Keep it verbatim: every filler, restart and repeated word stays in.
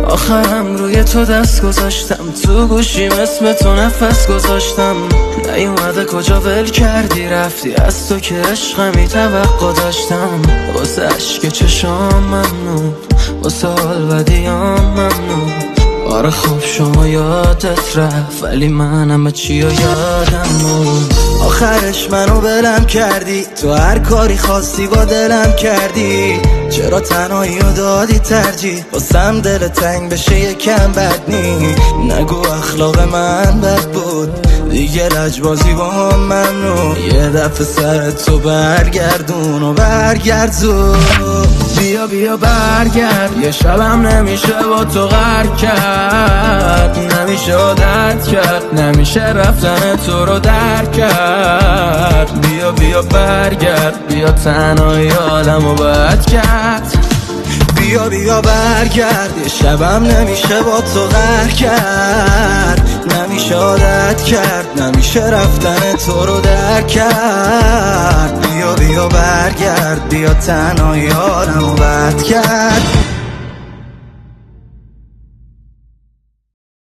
آخرم روی تو دست گذاشتم، تو گوشیم اسم تو نفس گذاشتم. نیومده کجا ول کردی رفتی، از تو که عشقمی توقع داشتم. واسه عشق چشام ممنون، واسه حال بدیام ممنون. آره خب شما یادت رفت، ولی من همه چی رو یادم موند. آخرش منو بلم کردی، تو هر کاری خواستی با دلم کردی. چرا تنهایی رو دادی ترجیح، واسم دل تنگ بشه یکم بد نی. نگو اخلاق من بد بود، دیگه لجبازی با هم ممنون. یه دفعه سر تو برگردون و برگرد زود. بیا بیا برگرد، یه شبم نمیشه با تو غر کرد. نمیشه عادت کرد، نمیشه رفتن تو رو درک کرد. بیا بیا برگرد، بیا تنهایی عالمو بد کرد. بیا بیا برگرد، یه شبم نمیشه با تو غر کرد. نمیشه عادت کرد، نمیشه رفتن تو رو درک کرد. بیا بیا برگرد، بیا تنهایی عالمو بد کرد.